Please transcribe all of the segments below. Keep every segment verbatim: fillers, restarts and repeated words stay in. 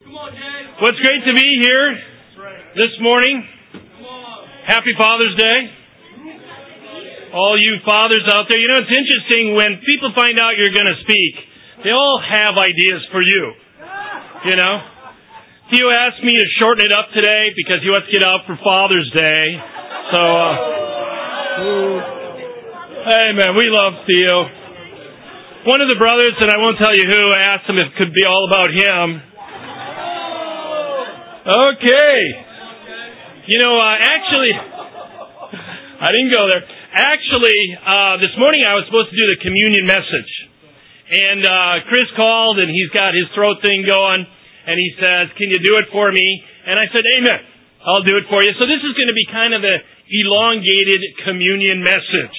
Well, it's great to be here this morning. Happy Father's Day. All you fathers out there, you know, it's interesting when people find out you're going to speak, they all have ideas for you. You know? Theo asked me to shorten it up today because he wants to get out for Father's Day. So, uh, hey man, we love Theo. One of the brothers, and I won't tell you who, asked him if it could be all about him. Okay. You know, uh, actually, I didn't go there. Actually, uh, this morning I was supposed to do the communion message. And uh, Chris called, and he's got his throat thing going, and he says, can you do it for me? And I said, amen. I'll do it for you. So this is going to be kind of an elongated communion message.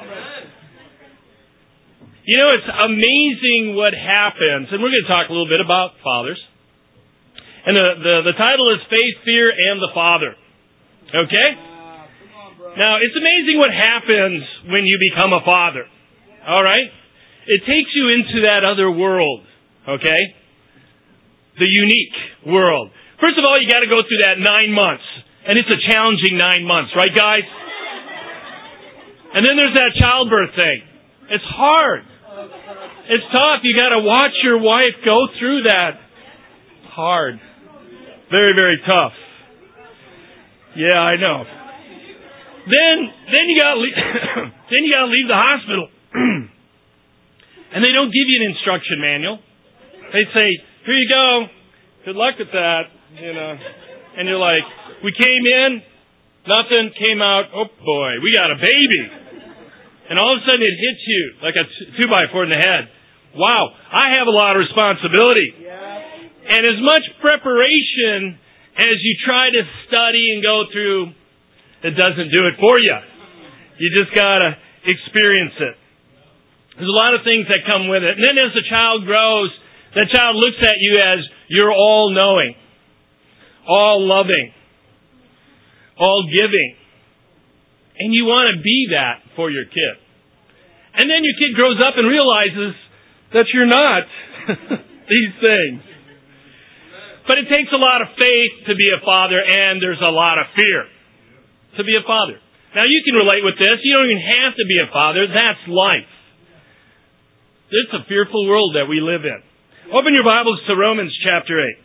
You know, it's amazing what happens, and we're going to talk a little bit about fathers. And the, the, the title is Faith, Fear, and the Father. Okay? Now, it's amazing what happens when you become a father. Alright? It takes you into that other world. Okay? The unique world. First of all, you got to go through that nine months. And it's a challenging nine months, right guys? And then there's that childbirth thing. It's hard. It's tough. You got to watch your wife go through that. Hard. Very, very tough. Yeah, I know. Then, then you got, then you got to leave the hospital, and they don't give you an instruction manual. They say, "Here you go. Good luck with that." You know, and you're like, "We came in, nothing came out. Oh boy, we got a baby." And all of a sudden, it hits you like a two by four in the head. Wow, I have a lot of responsibility. And as much preparation as you try to study and go through, it doesn't do it for you. You just gotta experience it. There's a lot of things that come with it. And then as the child grows, that child looks at you as you're all knowing, all loving, all giving. And you want to be that for your kid. And then your kid grows up and realizes that you're not these things. But it takes a lot of faith to be a father, and there's a lot of fear to be a father. Now, you can relate with this. You don't even have to be a father. That's life. It's a fearful world that we live in. Open your Bibles to Romans chapter eight.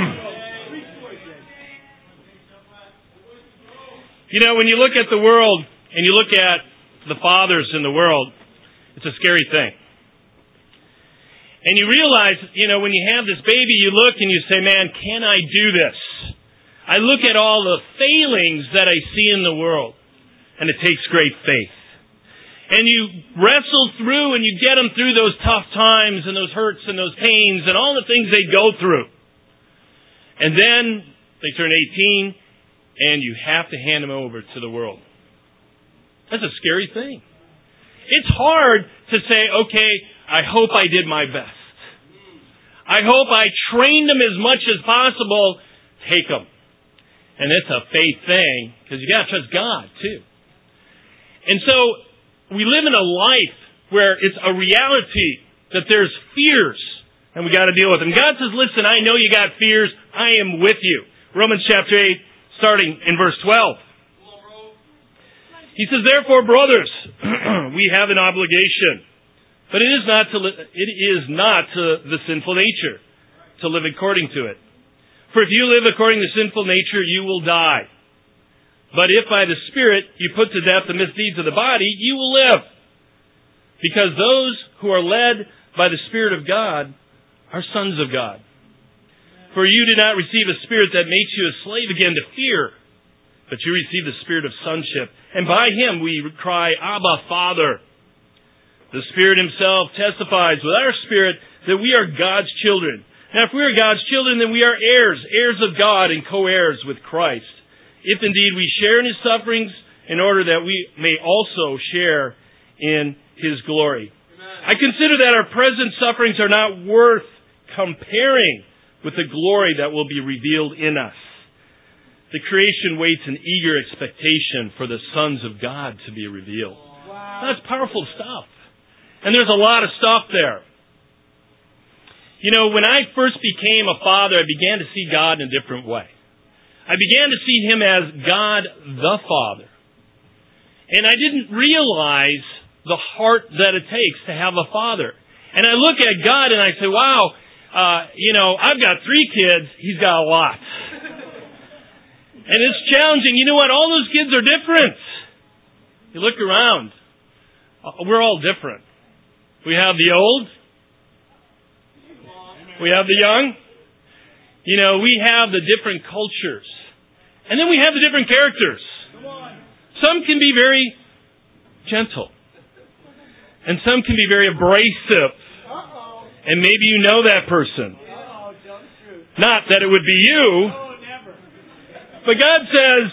You know, when you look at the world, and you look at the fathers in the world, it's a scary thing. And you realize, you know, when you have this baby, you look and you say, man, can I do this? I look at all the failings that I see in the world, and it takes great faith. And you wrestle through and you get them through those tough times and those hurts and those pains and all the things they go through. And then they turn eighteen and you have to hand them over to the world. That's a scary thing. It's hard to say, okay, I hope I did my best. I hope I trained them as much as possible. Take them. And it's a faith thing, because you got to trust God, too. And so, we live in a life where it's a reality that there's fears, and we got to deal with them. God says, listen, I know you got fears. I am with you. Romans chapter eight, starting in verse twelve. He says, therefore, brothers, we have an obligation. But it is not to li- it is not to the sinful nature to live according to it. For if you live according to sinful nature, you will die. But if by the Spirit you put to death the misdeeds of the body, you will live. Because those who are led by the Spirit of God are sons of God. For you did not receive a spirit that makes you a slave again to fear, but you received the spirit of sonship. And by Him we cry, Abba, Father. The Spirit Himself testifies with our spirit that we are God's children. Now, if we are God's children, then we are heirs, heirs of God and co-heirs with Christ. If indeed we share in His sufferings, in order that we may also share in His glory. Amen. I consider that our present sufferings are not worth comparing with the glory that will be revealed in us. The creation waits in eager expectation for the sons of God to be revealed. Wow. That's powerful stuff. And there's a lot of stuff there. You know, when I first became a father, I began to see God in a different way. I began to see Him as God the Father. And I didn't realize the heart that it takes to have a father. And I look at God and I say, wow, uh, you know, I've got three kids, He's got a lot. And it's challenging. You know what? All those kids are different. You look around. We're all different. We have the old. We have the young. You know, we have the different cultures. And then we have the different characters. Some can be very gentle. And some can be very abrasive. And maybe you know that person. Not that it would be you. But God says,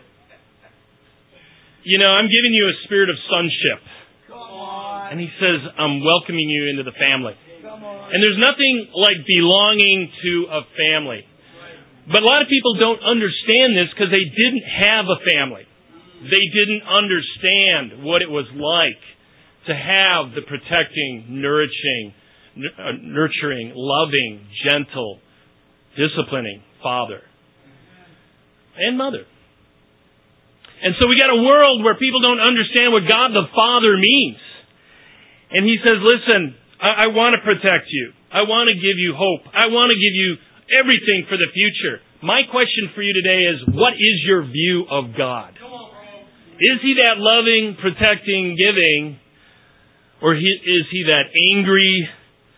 you know, I'm giving you a spirit of sonship. And He says, I'm welcoming you into the family. And there's nothing like belonging to a family. But a lot of people don't understand this because they didn't have a family. They didn't understand what it was like to have the protecting, nourishing, nurturing, loving, gentle, disciplining father and mother. And so we got a world where people don't understand what God the Father means. And He says, listen, I, I want to protect you. I want to give you hope. I want to give you everything for the future. My question for you today is, what is your view of God? Is He that loving, protecting, giving, or he, is He that angry,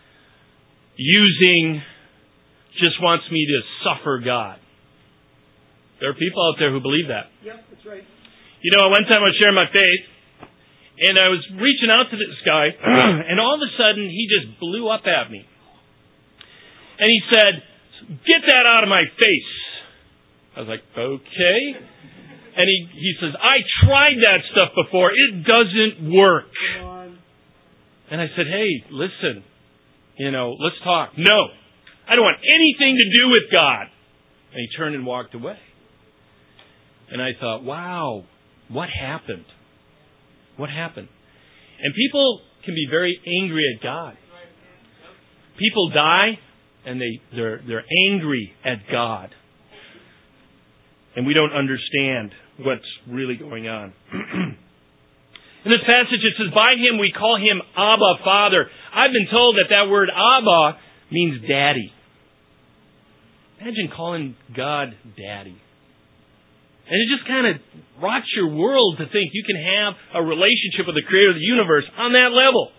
using, just wants me to suffer God? There are people out there who believe that. Yep, that's right. You know, one time I was sharing my faith, and I was reaching out to this guy, and all of a sudden he just blew up at me. And he said, get that out of my face. I was like, okay. And he, he says, I tried that stuff before. It doesn't work. Come on. And I said, hey, listen, you know, let's talk. No, I don't want anything to do with God. And he turned and walked away. And I thought, wow, what happened? What happened? And people can be very angry at God. People die and they, they're, they're angry at God. And we don't understand what's really going on. In this passage it says, by Him we call Him Abba, Father. I've been told that that word Abba means daddy. Imagine calling God daddy. And it just kind of rocks your world to think you can have a relationship with the Creator of the universe on that level.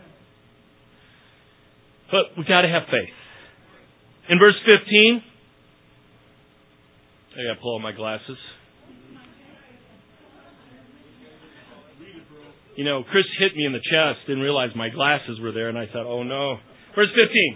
But we've got to have faith. In verse fifteen, I got to pull out my glasses. You know, Chris hit me in the chest, didn't realize my glasses were there, and I thought, oh no. Verse fifteen.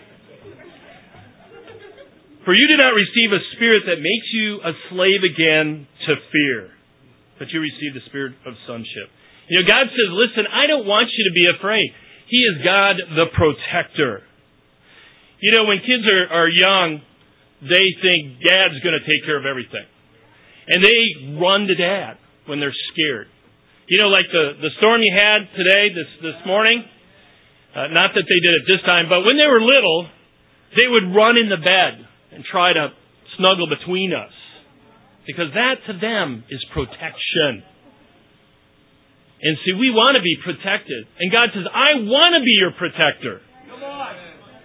For you did not receive a spirit that makes you a slave again to fear, but you received the spirit of sonship. You know, God says, listen, I don't want you to be afraid. He is God the protector. You know, when kids are, are young, they think Dad's going to take care of everything. And they run to Dad when they're scared. You know, like the, the storm you had today, this, this morning, uh, not that they did it this time, but when they were little, they would run in the bed and try to snuggle between us. Because that to them is protection. And see, we want to be protected. And God says, I want to be your protector. Come on.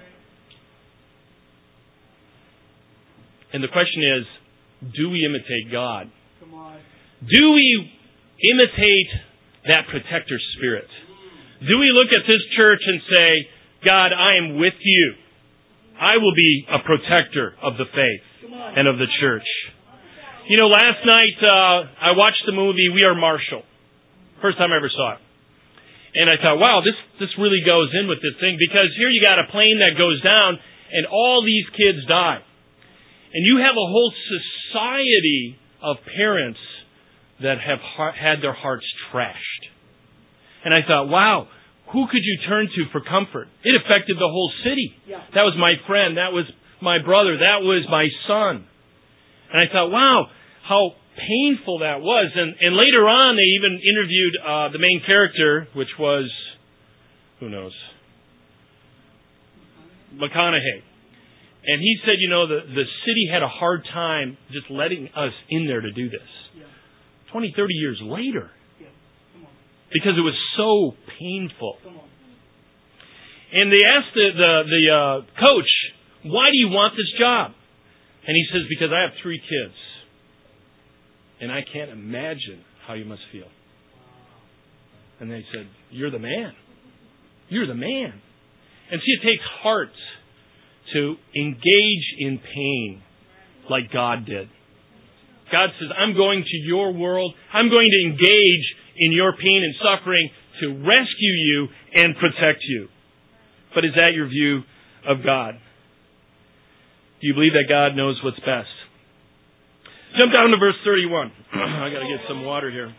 And the question is, do we imitate God? Come on. Do we imitate that protector spirit? Do we look at this church and say, God, I am with you. I will be a protector of the faith and of the church. You know, last night uh, I watched the movie We Are Marshall. First time I ever saw it. And I thought, wow, this, this really goes in with this thing. Because here you got a plane that goes down and all these kids die. And you have a whole society of parents that have had their hearts trashed. And I thought, wow, who could you turn to for comfort? It affected the whole city. Yeah. That was my friend. That was my brother. That was my son. And I thought, wow, how painful that was. And, and later on, they even interviewed uh, the main character, which was, who knows? McConaughey. And he said, you know, the, the city had a hard time just letting us in there to do this. twenty, thirty years later. Because it was so painful. And they asked the, the, the uh, coach, why do you want this job? And he says, because I have three kids. And I can't imagine how you must feel. And they said, you're the man. You're the man. And see, it takes heart to engage in pain like God did. God says, I'm going to your world. I'm going to engage in your pain and suffering to rescue you and protect you. But is that your view of God? Do you believe that God knows what's best? Jump down to verse thirty-one. I got to get some water here.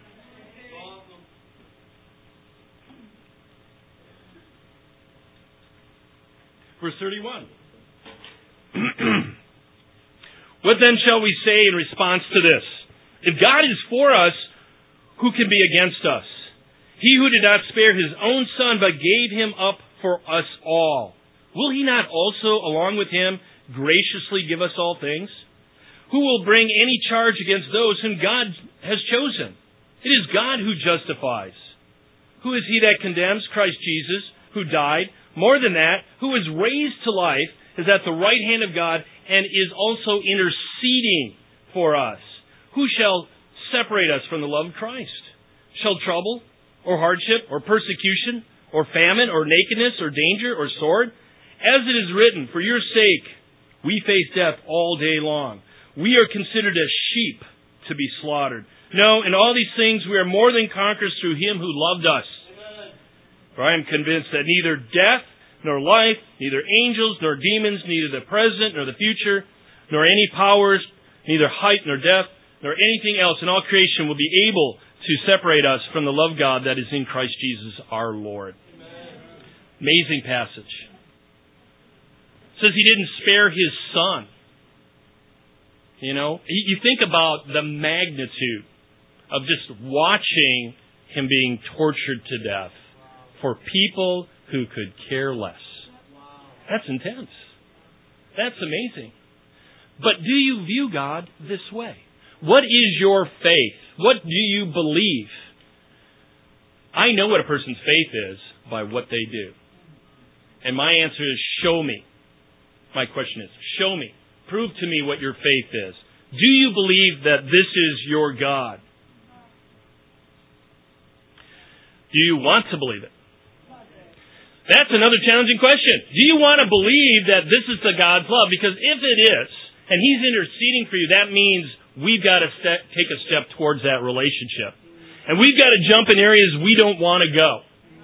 Verse thirty-one. What then shall we say in response to this? If God is for us, who can be against us? He who did not spare his own son, but gave him up for us all, will he not also, along with him, graciously give us all things? Who will bring any charge against those whom God has chosen? It is God who justifies. Who is he that condemns? Christ Jesus, who died. More than that, who was raised to life, is at the right hand of God, and is also interceding for us. Who shall separate us from the love of Christ? Shall trouble, or hardship, or persecution, or famine, or nakedness, or danger, or sword? As it is written, for your sake we face death all day long. We are considered as sheep to be slaughtered. No, in all these things we are more than conquerors through him who loved us. Amen. For I am convinced that neither death, nor life, neither angels, nor demons, neither the present, nor the future, nor any powers, neither height, nor depth, nor anything else in all creation will be able to separate us from the love of God that is in Christ Jesus our Lord. Amen. Amazing passage. It says he didn't spare his son. You know, you think about the magnitude of just watching him being tortured to death for people who could care less. That's intense. That's amazing. But do you view God this way? What is your faith? What do you believe? I know what a person's faith is by what they do. And my answer is, show me. My question is, show me. Prove to me what your faith is. Do you believe that this is your God? Do you want to believe it? That's another challenging question. Do you want to believe that this is the God's love? Because if it is, and He's interceding for you, that means we've got to step, take a step towards that relationship. And we've got to jump in areas we don't want to go.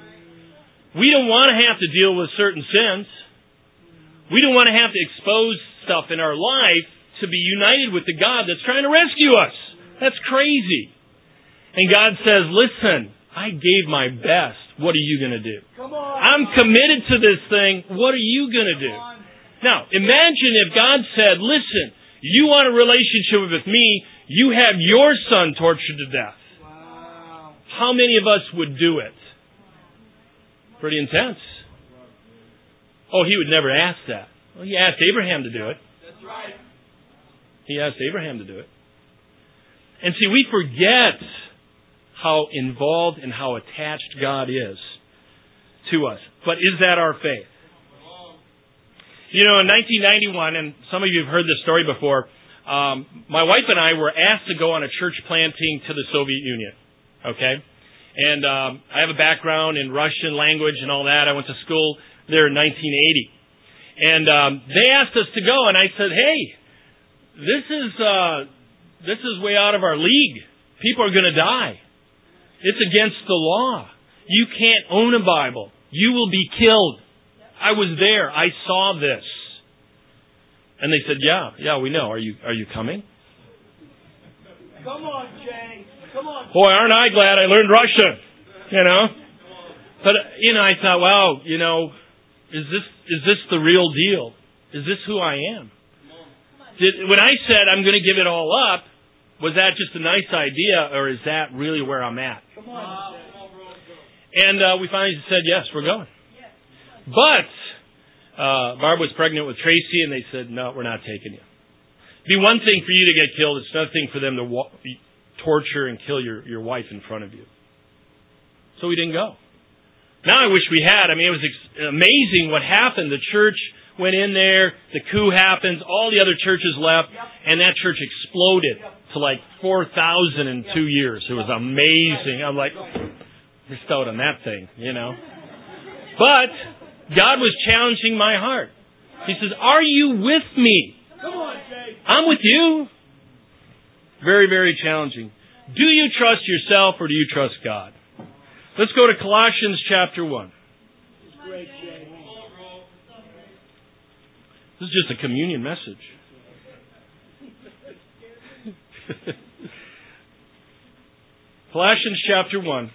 We don't want to have to deal with certain sins. We don't want to have to expose stuff in our life to be united with the God that's trying to rescue us. That's crazy. And God says, listen, I gave my best. What are you going to do? Come on. I'm committed to this thing. What are you going to do? Now, imagine if God said, listen, you want a relationship with me, you have your son tortured to death. Wow. How many of us would do it? Pretty intense. Oh, he would never ask that. Well, he asked Abraham to do it. That's right. He asked Abraham to do it. And see, we forget how involved and how attached God is to us. But is that our faith? You know, in nineteen ninety-one, and some of you have heard this story before, um, my wife and I were asked to go on a church planting to the Soviet Union. Okay? And um, I have a background in Russian language and all that. I went to school there in nineteen eighty. And um, they asked us to go, and I said, hey, this is uh, this is way out of our league. People are going to die. It's against the law. You can't own a Bible. You will be killed. I was there. I saw this. And they said, yeah, yeah, we know. Are you are you coming? Come on, Jay. Come on. Boy, aren't I glad I learned Russian. You know? But, you know, I thought, wow, you know, is this is this the real deal? Is this who I am? Did, when I said I'm going to give it all up, was that just a nice idea, or is that really where I'm at? Come on. And uh, we finally said, yes, we're going. But uh, Barb was pregnant with Tracy, and they said, no, we're not taking you. It'd be one thing for you to get killed. It's another thing for them to wa- torture and kill your, your wife in front of you. So we didn't go. Now I wish we had. I mean, it was ex- amazing what happened. The church went in there, the coup happens, all the other churches left, and that church exploded to like four thousand in two years. It was amazing. I'm like, we're stoked on that thing, you know. But God was challenging my heart. He says, are you with me? I'm with you. Very, very challenging. Do you trust yourself or do you trust God? Let's go to Colossians chapter one. This is just a communion message. Colossians chapter one.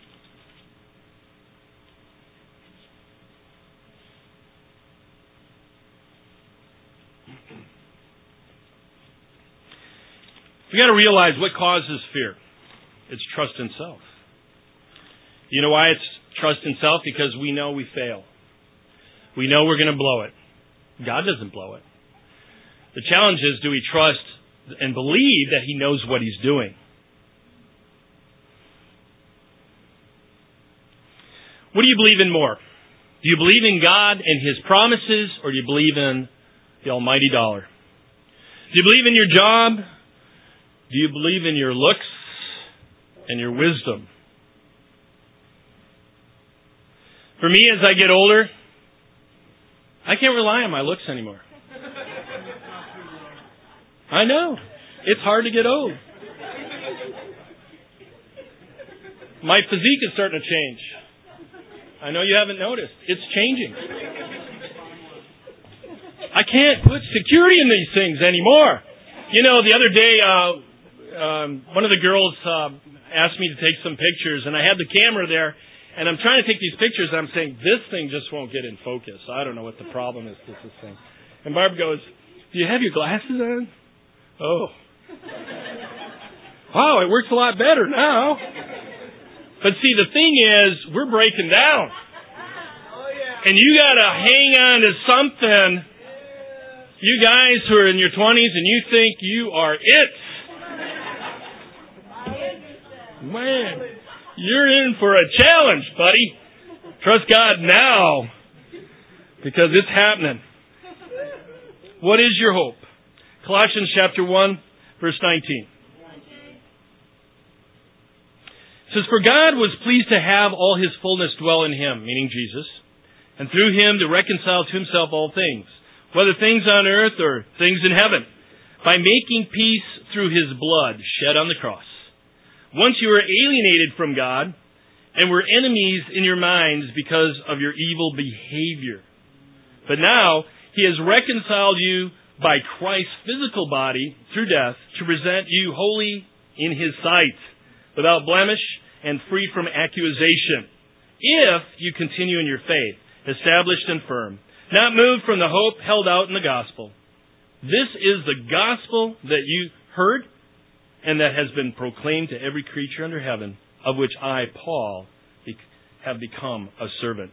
We got to realize what causes fear. It's trust in self. You know why it's trust in self? Because we know we fail. We know we're going to blow it. God doesn't blow it. The challenge is, do we trust and believe that He knows what He's doing? What do you believe in more? Do you believe in God and His promises, or do you believe in the almighty dollar? Do you believe in your job? Do you believe in your looks and your wisdom? For me, as I get older, I can't rely on my looks anymore. I know. It's hard to get old. My physique is starting to change. I know you haven't noticed. It's changing. I can't put security in these things anymore. You know, the other day, uh, um, one of the girls uh, asked me to take some pictures, and I had the camera there, and I'm trying to take these pictures, and I'm saying, this thing just won't get in focus. I don't know what the problem is with this thing. And Barb goes, do you have your glasses on? Oh. Wow, it works a lot better now. But see, the thing is, we're breaking down. And you got to hang on to something. You guys who are in your twenties and you think you are it. Man, you're in for a challenge, buddy. Trust God now, because it's happening. What is your hope? Colossians chapter one, verse nineteen. It says, for God was pleased to have all His fullness dwell in Him, meaning Jesus, and through Him to reconcile to Himself all things, whether things on earth or things in heaven, by making peace through His blood shed on the cross. Once you were alienated from God and were enemies in your minds because of your evil behavior. But now He has reconciled you by Christ's physical body through death to present you holy in His sight, without blemish and free from accusation, if you continue in your faith, established and firm, not moved from the hope held out in the gospel. This is the gospel that you heard and that has been proclaimed to every creature under heaven, of which I, Paul, have become a servant.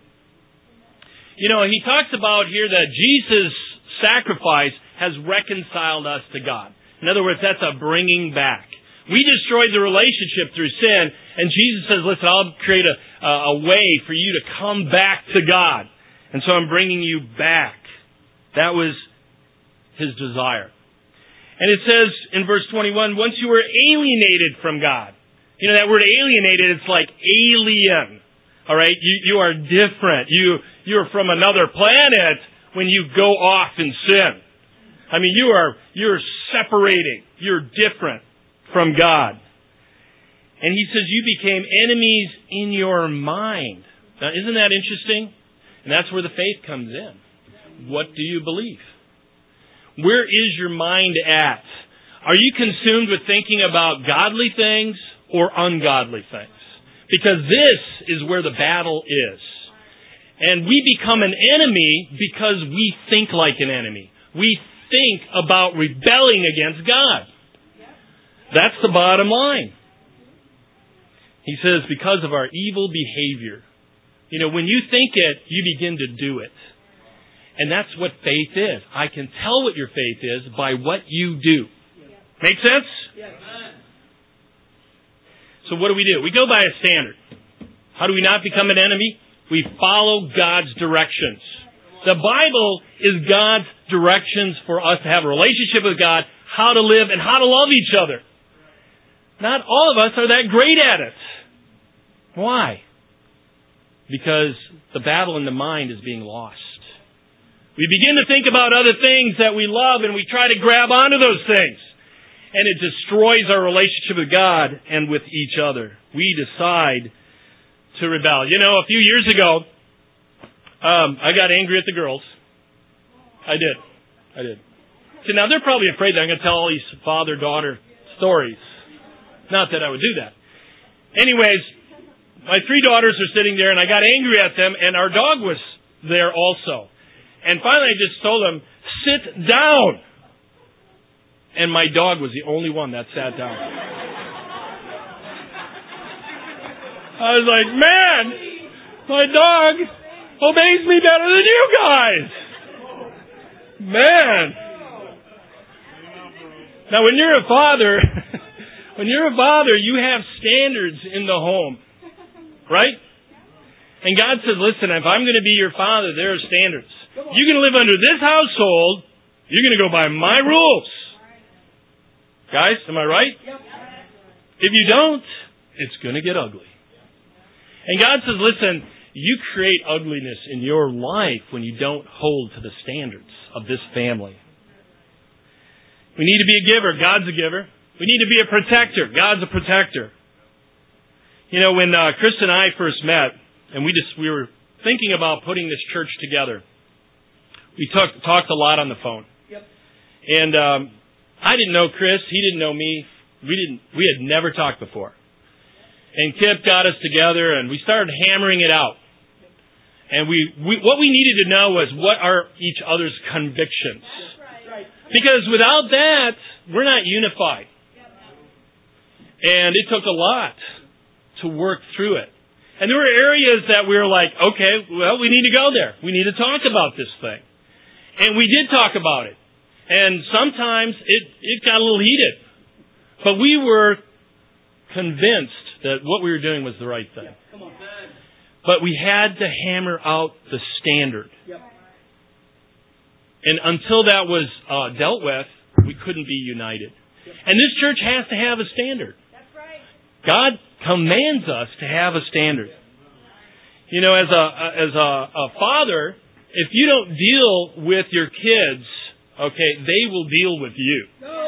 You know, he talks about here that Jesus' sacrifice has reconciled us to God. In other words, that's a bringing back. We destroyed the relationship through sin, and Jesus says, listen, I'll create a, a way for you to come back to God. And so I'm bringing you back. That was His desire. And it says in verse twenty-one, once you were alienated from God. You know, that word alienated, it's like alien. All right? You, you are different. You, you're from another planet when you go off in sin. I mean, you are, you're separating. You're different from God. And he says you became enemies in your mind. Now, isn't that interesting? And that's where the faith comes in. What do you believe? Where is your mind at? Are you consumed with thinking about godly things or ungodly things? Because this is where the battle is. And we become an enemy because we think like an enemy. We think about rebelling against God. That's the bottom line. He says, because of our evil behavior. You know, when you think it, you begin to do it. And that's what faith is. I can tell what your faith is by what you do. Make sense? So what do we do? We go by a standard. How do we not become an enemy? We follow God's directions. The Bible is God's directions for us to have a relationship with God, how to live, and how to love each other. Not all of us are that great at it. Why? Because the battle in the mind is being lost. We begin to think about other things that we love and we try to grab onto those things. And it destroys our relationship with God and with each other. We decide to rebel. You know, a few years ago, um, I got angry at the girls. I did. I did. See, now they're probably afraid that I'm going to tell all these father-daughter stories. Not that I would do that. Anyways, my three daughters are sitting there and I got angry at them and our dog was there also. And finally I just told them, sit down. And my dog was the only one that sat down. I was like, man, my dog obeys me better than you guys. Man. Now when you're a father, when you're a father, you have standards in the home. Right? And God says, listen, if I'm going to be your father, there are standards. You're going to live under this household. You're going to go by my rules. Guys, am I right? If you don't, it's going to get ugly. And God says, listen, you create ugliness in your life when you don't hold to the standards of this family. We need to be a giver. God's a giver. We need to be a protector. God's a protector. You know, when uh, Chris and I first met, and we just we were thinking about putting this church together, we talked talked a lot on the phone. Yep. And um, I didn't know Chris. He didn't know me. We didn't. We had never talked before. And Kip got us together, and we started hammering it out. And we, we what we needed to know was what are each other's convictions. Because without that, we're not unified. And it took a lot to work through it. And there were areas that we were like, okay, well, we need to go there. We need to talk about this thing. And we did talk about it. And sometimes it, it got a little heated. But we were convinced that what we were doing was the right thing. But we had to hammer out the standard. And until that was uh, dealt with, we couldn't be united. And this church has to have a standard. God commands us to have a standard. You know, as a as a, a father, if you don't deal with your kids, okay, they will deal with you.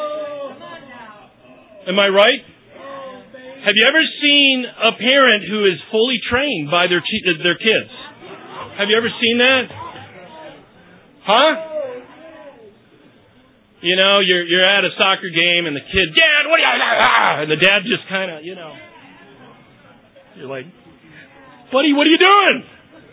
Am I right? Have you ever seen a parent who is fully trained by their their kids? Have you ever seen that? Huh? You know, you're you're at a soccer game and the kid, Dad, what are you? And the dad just kind of, you know, you're like, buddy, what are you doing?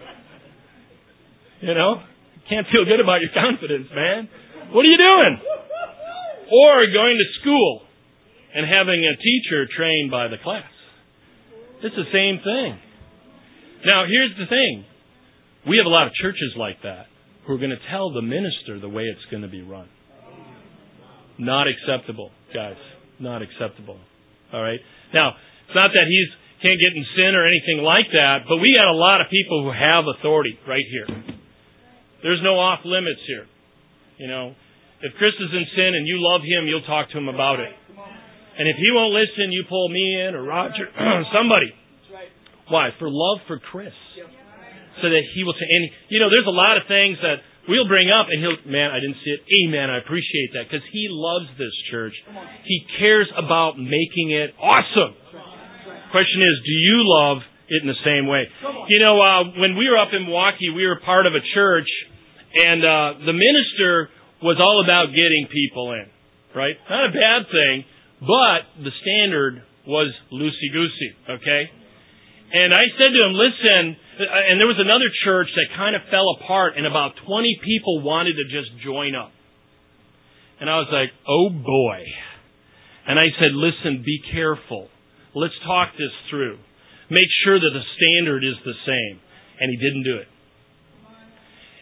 You know, can't feel good about your confidence, man. What are you doing? Or going to school and having a teacher trained by the class. It's the same thing. Now, here's the thing. We have a lot of churches like that who are going to tell the minister the way it's going to be run. Not acceptable, guys. Not acceptable. All right? Now, it's not that he's can't get in sin or anything like that, but we got a lot of people who have authority right here. There's no off limits here. You know, if Chris is in sin and you love him, you'll talk to him about it. And if he won't listen, you pull me in or Roger, somebody. Why? For love for Chris. So that he will say, and you know, there's a lot of things that we'll bring up and he'll, man, I didn't see it. Amen. I appreciate that because he loves this church. He cares about making it awesome. Question is, do you love it in the same way? You know, uh, when we were up in Milwaukee, we were part of a church and uh, the minister was all about getting people in, right? Not a bad thing, but the standard was loosey-goosey, okay? And I said to him, listen, and there was another church that kind of fell apart and about twenty people wanted to just join up. And I was like, oh boy. And I said, listen, be careful. Let's talk this through. Make sure that the standard is the same. And he didn't do it.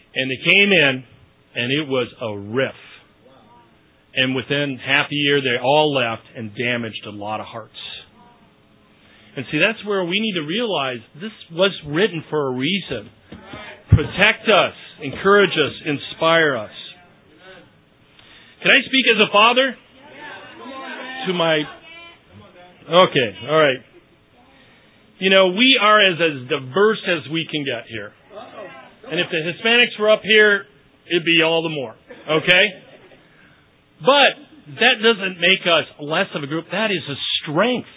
And they came in, and it was a riff. And within half a year, they all left and damaged a lot of hearts. And see, that's where we need to realize this was written for a reason. Protect us, encourage us, inspire us. Can I speak as a father? To my... Okay, all right. You know, we are as, as diverse as we can get here. And if the Hispanics were up here, it'd be all the more. Okay? But that doesn't make us less of a group. That is a strength.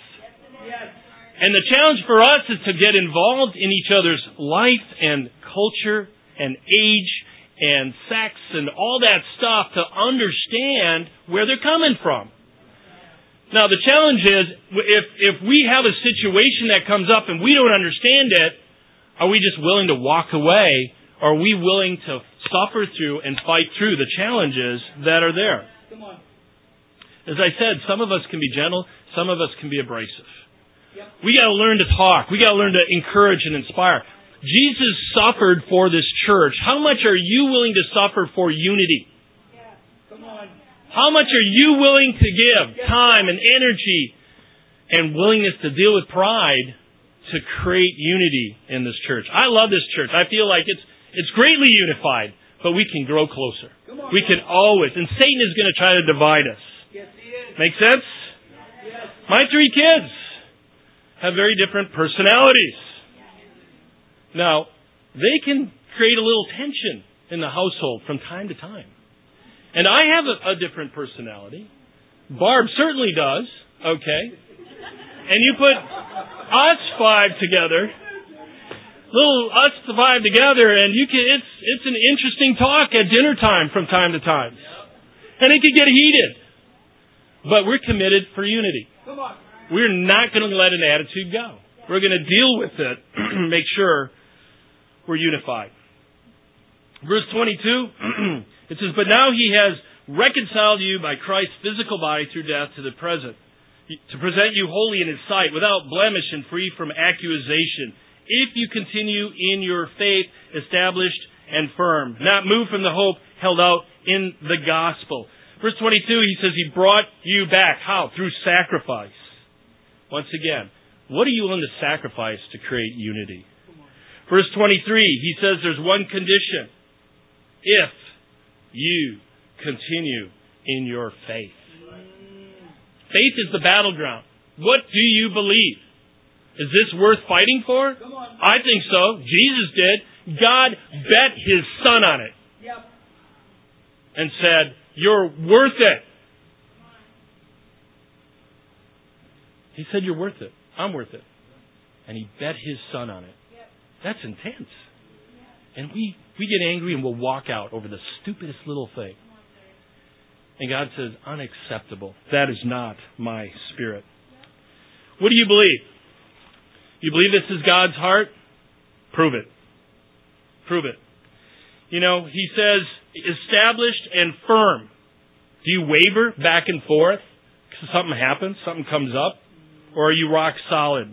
And the challenge for us is to get involved in each other's life and culture and age and sex and all that stuff to understand where they're coming from. Now, the challenge is, if if we have a situation that comes up and we don't understand it, are we just willing to walk away? Or are we willing to suffer through and fight through the challenges that are there? Come on. As I said, some of us can be gentle, some of us can be abrasive. Yep. We got to learn to talk. We got to learn to encourage and inspire. Jesus suffered for this church. How much are you willing to suffer for unity? Yeah. Come on. How much are you willing to give time and energy and willingness to deal with pride to create unity in this church? I love this church. I feel like it's it's greatly unified, but we can grow closer. On, we can always, and Satan is going to try to divide us. Yes, he is. Make sense? Yes. My three kids have very different personalities. Now, they can create a little tension in the household from time to time. And I have a, a different personality. Barb certainly does. Okay. And you put us five together, little us five together, and you can. It's it's an interesting talk at dinner time from time to time, and it can get heated. But we're committed for unity. Come on. We're not going to let an attitude go. We're going to deal with it. Make sure we're unified. Verse twenty-two. It says, but now he has reconciled you by Christ's physical body through death to the present, to present you holy in his sight, without blemish and free from accusation, if you continue in your faith, established and firm, not moved from the hope held out in the gospel. Verse twenty-two, he says he brought you back. How? Through sacrifice. Once again, what are you willing to sacrifice to create unity? Verse twenty-three, he says there's one condition. If you continue in your faith. Faith is the battleground. What do you believe? Is this worth fighting for? Come on. I think so. Jesus did. God bet his son on it. Yep. And said, you're worth it. He said, you're worth it. I'm worth it. And he bet his son on it. Yep. That's intense. And we, we get angry and we'll walk out over the stupidest little thing. And God says, unacceptable. That is not my spirit. What do you believe? You believe this is God's heart? Prove it. Prove it. You know, he says, established and firm. Do you waver back and forth? Because something happens, something comes up? Or are you rock solid?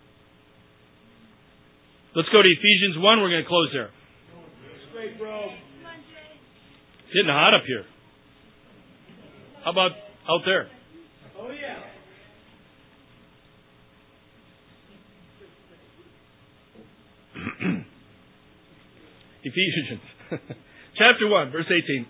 Let's go to Ephesians one. We're going to close there. Straight, bro. Getting hot up here. How about out there? Oh, yeah. Ephesians chapter one, verse eighteen.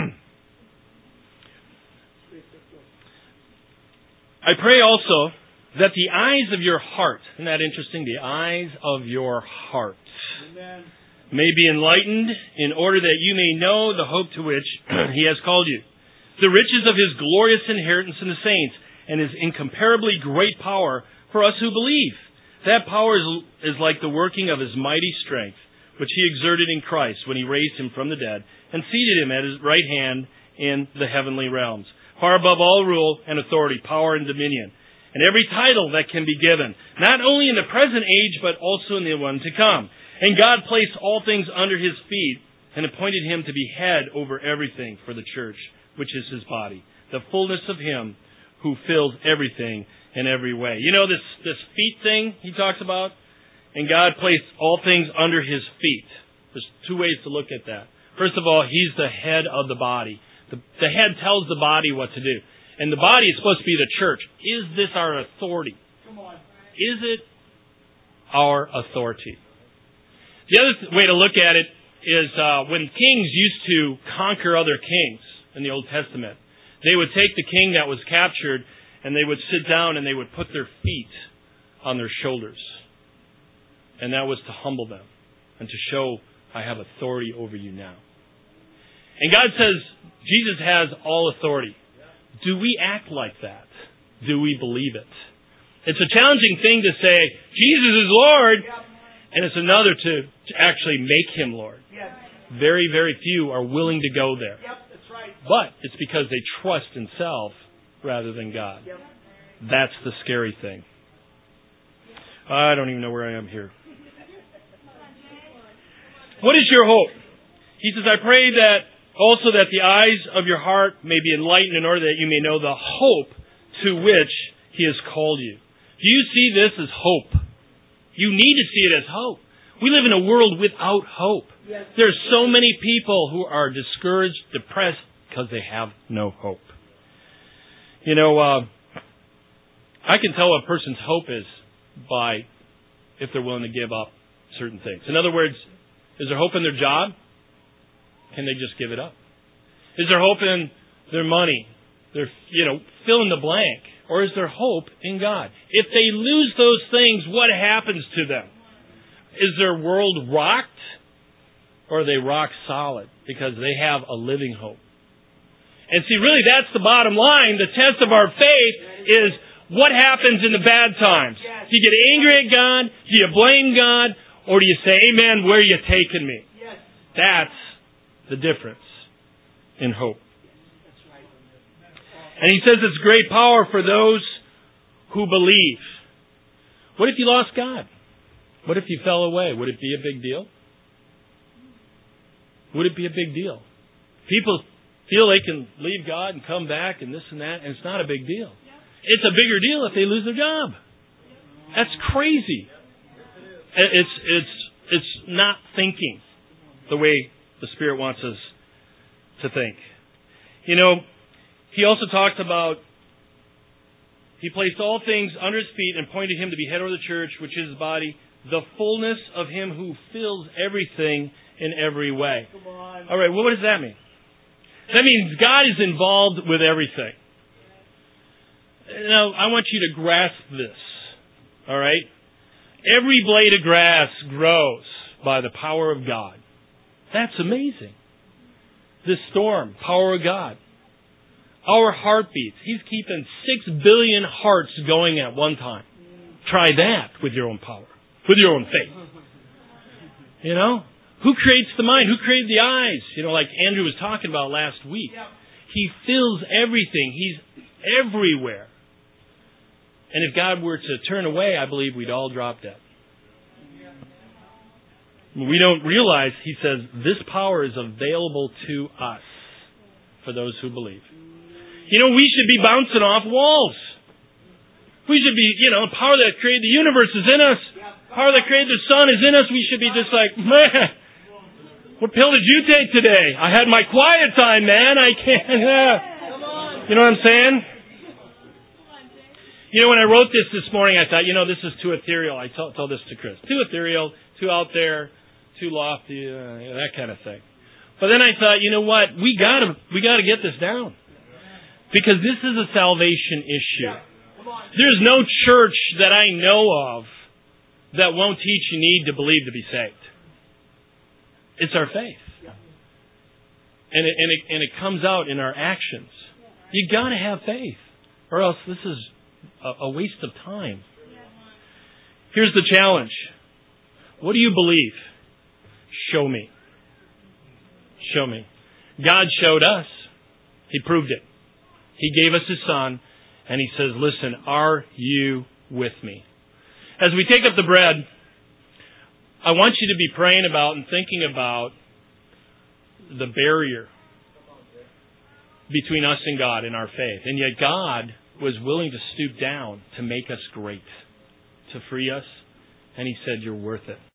I pray also that the eyes of your heart, isn't that interesting? The eyes of your heart Amen. May be enlightened, in order that you may know the hope to which he has called you, the riches of his glorious inheritance in the saints, and his incomparably great power for us who believe. That power is, is like the working of his mighty strength, which he exerted in Christ when he raised him from the dead and seated him at his right hand in the heavenly realms, far above all rule and authority, power and dominion, and every title that can be given, not only in the present age, but also in the one to come. And God placed all things under his feet and appointed him to be head over everything for the church, which is his body, the fullness of him who fills everything in every way. You know this, this feet thing he talks about? And God placed all things under his feet. There's two ways to look at that. First of all, He's the head of the body. The, the head tells the body what to do. And the body is supposed to be the church. Is this our authority? Come on. Is it our authority? The other th- way to look at it is uh, when kings used to conquer other kings in the Old Testament, they would take the king that was captured and they would sit down and they would put their feet on their shoulders. And that was to humble them and to show, I have authority over you now. And God says, Jesus has all authority. Do we act like that? Do we believe it? It's a challenging thing to say, Jesus is Lord, and it's another to, to actually make Him Lord. Very, very few are willing to go there. But it's because they trust in self rather than God. That's the scary thing. I don't even know where I am here. What is your hope? He says, I pray that also that the eyes of your heart may be enlightened in order that you may know the hope to which He has called you. Do you see this as hope? You need to see it as hope. We live in a world without hope. Yes. There are so many people who are discouraged, depressed, because they have no hope. You know, uh, I can tell what a person's hope is by if they're willing to give up certain things. In other words, is there hope in their job? Can they just give it up? Is there hope in their money? Their, you know, fill in the blank. Or is there hope in God? If they lose those things, what happens to them? Is their world rocked? Or are they rock solid? Because they have a living hope. And see, really, that's the bottom line. The test of our faith is what happens in the bad times. Do you get angry at God? Do you blame God? Or do you say, Amen, where are you taking me? That's the difference in hope. And he says it's great power for those who believe. What if you lost God? What if you fell away? Would it be a big deal? Would it be a big deal? People feel they can leave God and come back and this and that, and it's not a big deal. It's a bigger deal if they lose their job. That's crazy. It's it's it's not thinking the way the Spirit wants us to think. You know, he also talked about he placed all things under His feet and appointed Him to be head over the church, which is His body, the fullness of Him who fills everything in every way. All right, well, what does that mean? That means God is involved with everything. Now, I want you to grasp this. All right? Every blade of grass grows by the power of God. That's amazing. This storm, power of God. Our heartbeats. He's keeping six billion hearts going at one time. Try that with your own power. With your own faith. You know? Who creates the mind? Who created the eyes? You know, like Andrew was talking about last week. He fills everything. He's everywhere. And if God were to turn away, I believe we'd all drop dead. We don't realize, he says, this power is available to us for those who believe. You know, we should be bouncing off walls. We should be, you know, the power that created the universe is in us. The power that created the sun is in us. We should be just like, man, what pill did you take today? I had my quiet time, man. I can't. You know what I'm saying? You know, when I wrote this this morning, I thought, you know, this is too ethereal. I told, told this to Chris. Too ethereal, too out there, too lofty, uh, that kind of thing. But then I thought, you know what? We gotta, we gotta get this down. Because this is a salvation issue. There's no church that I know of that won't teach you need to believe to be saved. It's our faith. And it, and it, and it comes out in our actions. You gotta have faith. Or else this is a, a waste of time. Here's the challenge. What do you believe? Show me. Show me. God showed us. He proved it. He gave us His Son, and He says, listen, are you with me? As we take up the bread, I want you to be praying about and thinking about the barrier between us and God in our faith. And yet God was willing to stoop down to make us great, to free us, and He said, you're worth it.